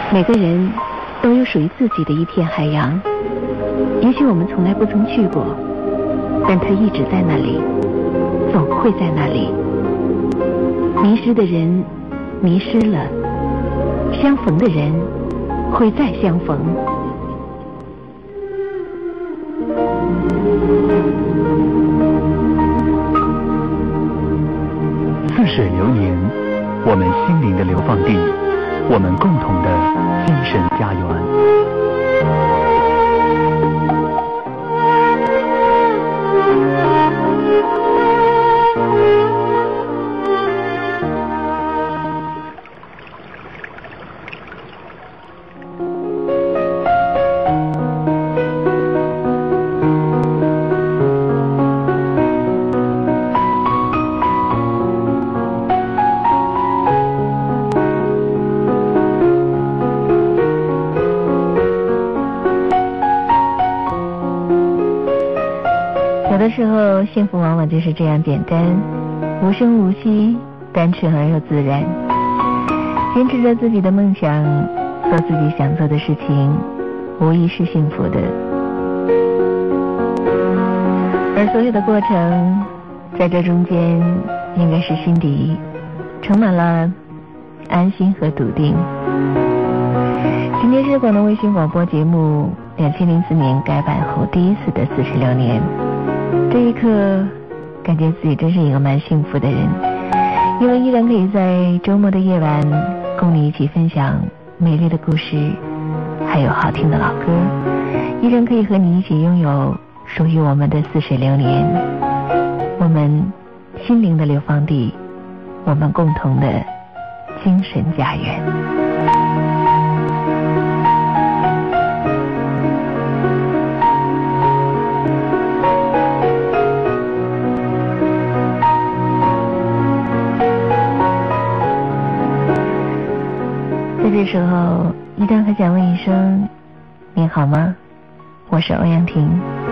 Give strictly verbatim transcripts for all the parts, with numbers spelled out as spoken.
每个人都有属于自己的一片海洋，也许我们从来不曾去过，但它一直在那里，总会在那里。迷失的人迷失了，相逢的人会再相逢。 似水流年，我们心灵的流放地，我们共同的精神家园。 有的时候幸福往往就是这样简单，无声无息，单纯而又自然。坚持着自己的梦想，做自己想做的事情，无疑是幸福的。而所有的过程，在这中间应该是心底充满了安心和笃定。今天是广东卫星广播节目两千零四年改版后第一次的四十六年，这一刻感觉自己真是一个蛮幸福的人，因为依然可以在周末的夜晚共你一起分享美丽的故事，还有好听的老歌，依然可以和你一起拥有属于我们的似水流年，我们心灵的流放地，我们共同的精神家园。在这时候，一旦很想问一声你好吗？我是欧阳婷。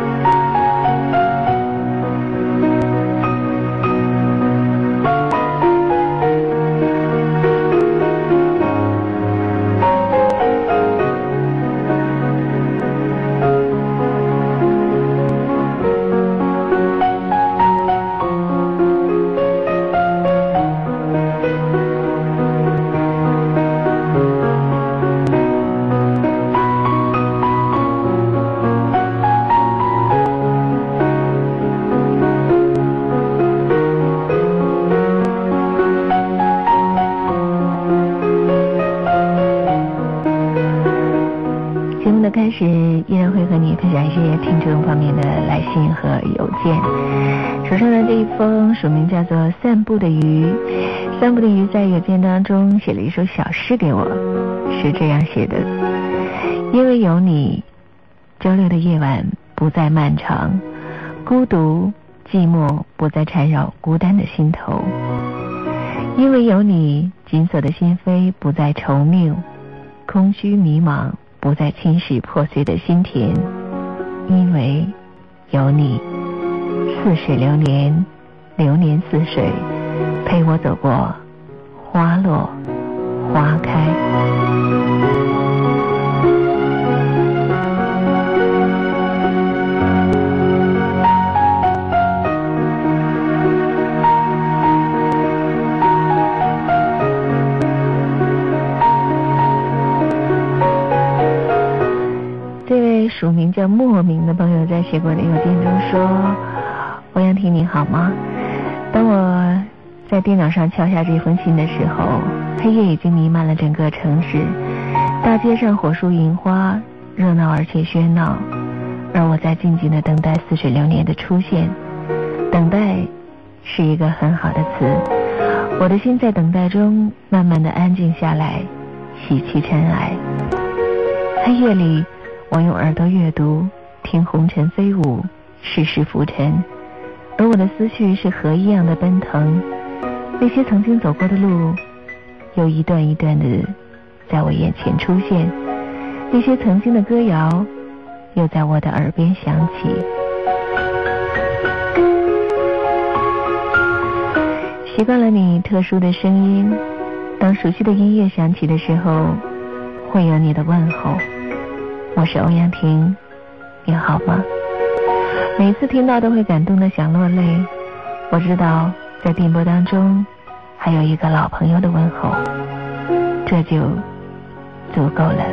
开始依然会和你分享一些听众方面的来信和邮件。手上的这一封署名叫做散步的鱼，散步的鱼在邮件当中写了一首小诗给我，是这样写的：因为有你，周六的夜晚不再漫长，孤独寂寞不再缠绕孤单的心头，因为有你，紧锁的心扉不再稠密，空虚迷茫不再侵蚀破碎的心田，因为有你，似水流年，流年似水，陪我走过花落花开。署名叫莫名的朋友在写过的邮件中说：欧阳婷你好吗？当我在电脑上敲下这封信的时候，黑夜已经弥漫了整个城市，大街上火树银花，热闹而且喧闹，而我在静静的等待似水流年的出现。等待是一个很好的词，我的心在等待中慢慢的安静下来，洗去尘埃。黑夜里我用耳朵阅读，听红尘飞舞，世事浮沉，而我的思绪是河一样的奔腾。那些曾经走过的路，又一段一段的在我眼前出现，那些曾经的歌谣，又在我的耳边响起。习惯了你特殊的声音，当熟悉的音乐响起的时候， 会有你的问候。我是欧阳婷，你好吗？每次听到都会感动的想落泪。我知道在电波当中还有一个老朋友的问候，这就足够了。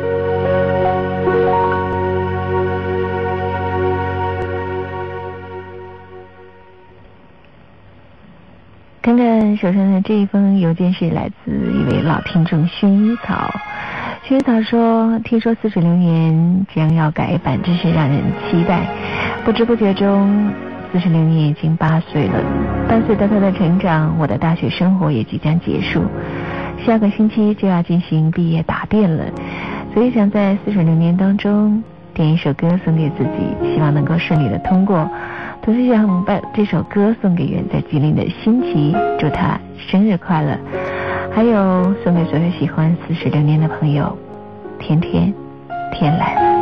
看看手上的这一封邮件是来自一位老听众薰衣草。薰衣草说，听说似水流年将要改版，真是让人期待。不知不觉中似水流年已经八岁了，伴随着他的成长，我的大学生活也即将结束，下个星期就要进行毕业答辩了，所以想在似水流年当中点一首歌送给自己，希望能够顺利的通过。同时想把这首歌送给远在吉林的辛琪，祝他生日快乐。还有送给所有喜欢似水流年的朋友，天天天蓝。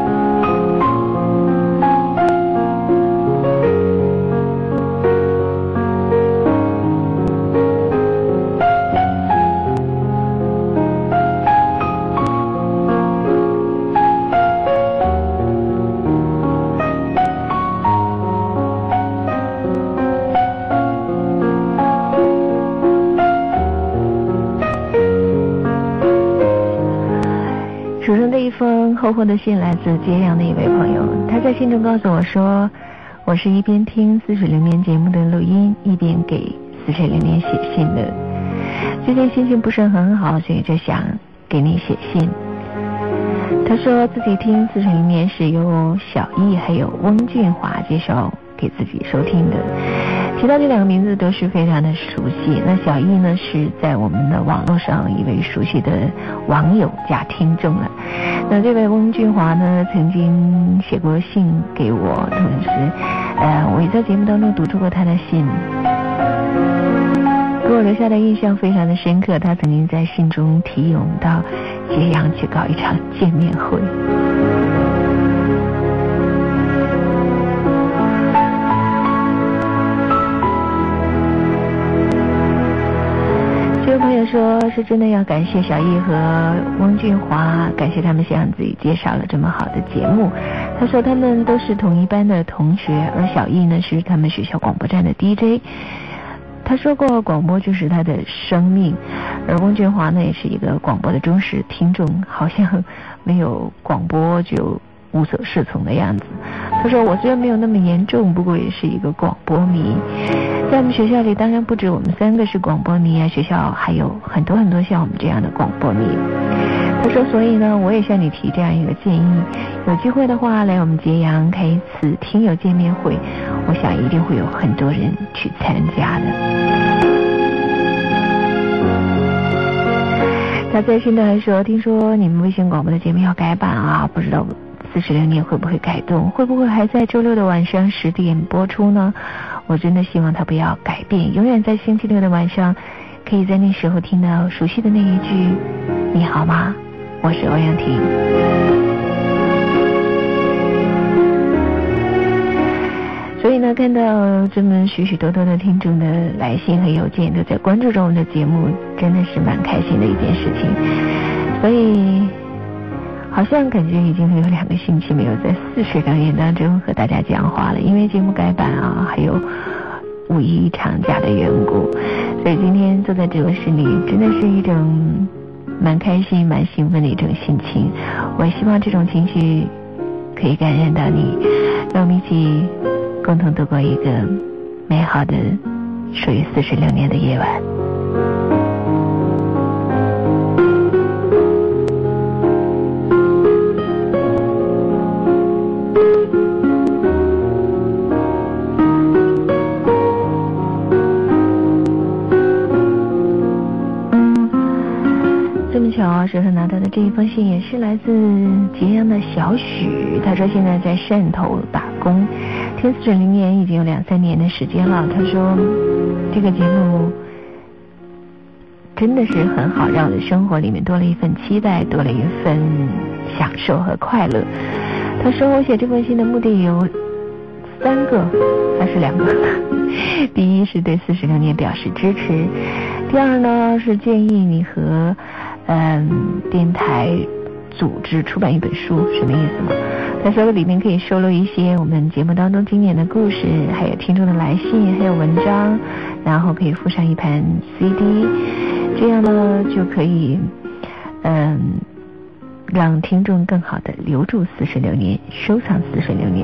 手上的一封厚厚的信来自揭阳的一位朋友，他在信中告诉我说，我是一边听似水流年节目的录音，一边给似水流年写信的。最近心情不是很好，所以就想给你写信。他说自己听似水流年是由小艺还有翁俊华介绍给自己收听的，提到这两个名字都是非常的熟悉。那小艺呢是在我们的网络上一位熟悉的网友加听众了。那这位翁俊华呢曾经写过信给我，同时呃我也在节目当中读出过他的信，给我留下的印象非常的深刻。他曾经在信中提议我们到揭阳去搞一场见面会。这位朋友说是真的要感谢小艺和翁俊华，感谢他们向自己介绍了这么好的节目。他说他们都是同一班的同学，而小艺呢是他们学校广播站的 D J。他说过广播就是他的生命，而翁俊华呢也是一个广播的忠实听众，好像没有广播就无所适从的样子。他说我虽然没有那么严重，不过也是一个广播迷。在我们学校里当然不止我们三个是广播迷啊，学校还有很多很多像我们这样的广播迷。他说所以呢我也向你提这样一个建议，有机会的话来我们揭阳开一次听友见面会，我想一定会有很多人去参加的。他在信中还说，听说你们卫星广播的节目要改版啊，不知道似水流年会不会改动，会不会还在周六的晚上十点播出呢？我真的希望它不要改变，永远在星期六的晚上可以在那时候听到熟悉的那一句你好吗，我是欧阳婷。所以呢看到这么许许多多的听众的来信和邮件都在关注着我们的节目，真的是蛮开心的一件事情。所以好像感觉已经有两个星期没有在似水流年当中和大家讲话了，因为节目改版啊，还有五一长假的缘故，所以今天坐在直播室里真的是一种蛮开心蛮兴奋的一种心情。我也希望这种情绪可以感染到你，让我们一起共同度过一个美好的属于似水流年的夜晚。手上拿到的这一封信也是来自揭阳的小许，他说现在在汕头打工，听似水流年已经有两三年的时间了。他说这个节目真的是很好，让我的生活里面多了一份期待，多了一份享受和快乐。他说我写这封信的目的有三个还是两个第一是对似水流年表示支持，第二呢是建议你和嗯，电台组织出版一本书，什么意思吗？他说里面可以收录一些我们节目当中经典的故事，还有听众的来信，还有文章，然后可以附上一盘 C D， 这样呢就可以嗯让听众更好的留住似水流年，收藏似水流年。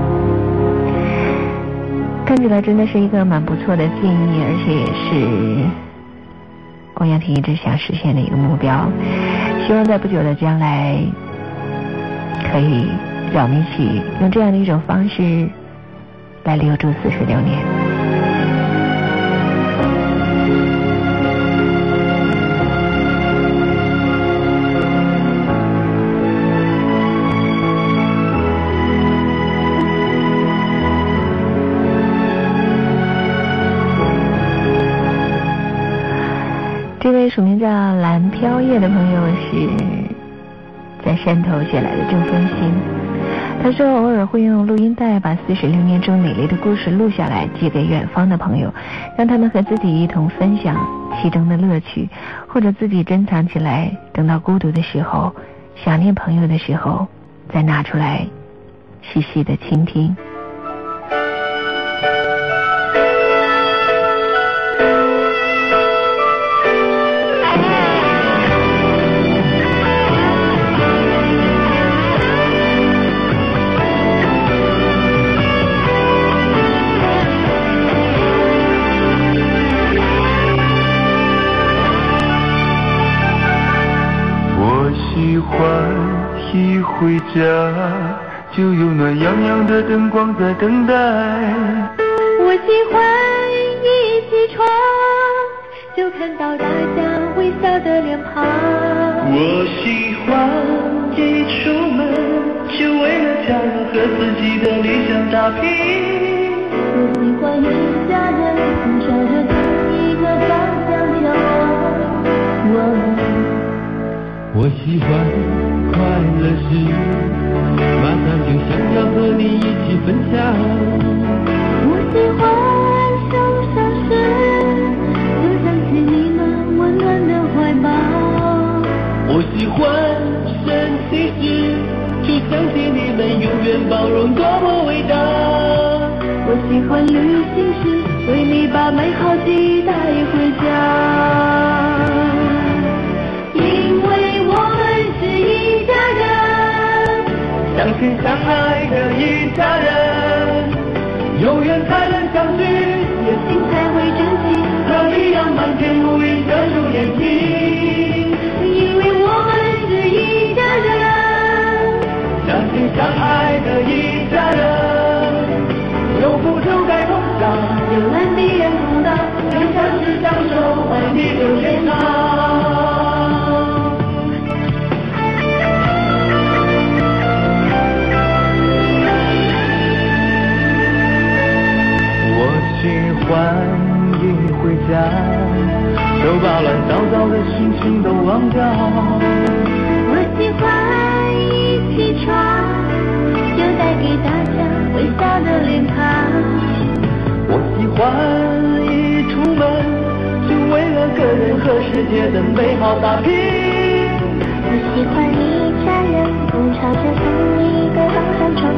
看起来真的是一个蛮不错的建议，而且也是欧阳婷一直想实现的一个目标。希望在不久的将来，可以让我们一起用这样的一种方式来留住似水流年。这位署名叫蓝飘叶的朋友是在山头写来的这封信，他说偶尔会用录音带把似水流年中美丽的故事录下来，寄给远方的朋友，让他们和自己一同分享其中的乐趣，或者自己珍藏起来，等到孤独的时候，想念朋友的时候，再拿出来细细的倾听。 一回家就有暖洋洋的灯光在等待， 我喜欢一起床就看到大家微笑的脸庞， 我喜欢一出门就为了家人和自己的理想打拼， 我喜欢一家人从朝着同一个方向前往，我我喜欢快乐时马上就想要和你一起分享， 我喜欢受伤时就想起你们温暖的怀抱， 我喜欢生气时就想起你们永远包容多么伟大， 我喜欢旅行时为你把美好记忆带回家，因为我们是一家人， 相亲相爱的一家人，有缘才能相聚， 有心才会珍惜， 和一样满天乌云遮住眼睛， 因为我们是一家人， 相亲相爱的一家人，有福就该同享， 有难必然同当， 人生是享受，爱你就天长。喜欢一回家就把乱糟糟的心情都忘掉， 我喜欢一起床就带给大家微笑的脸庞， 我喜欢一出门就为了个人和世界的美好打拼， 我喜欢一家人共朝着同一个方向创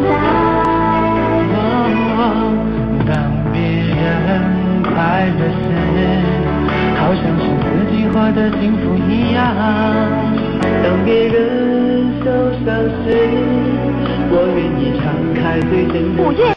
造， 啊，当别人快乐时好像是自己活得幸福一样，当别人受伤时我愿意敞开最真的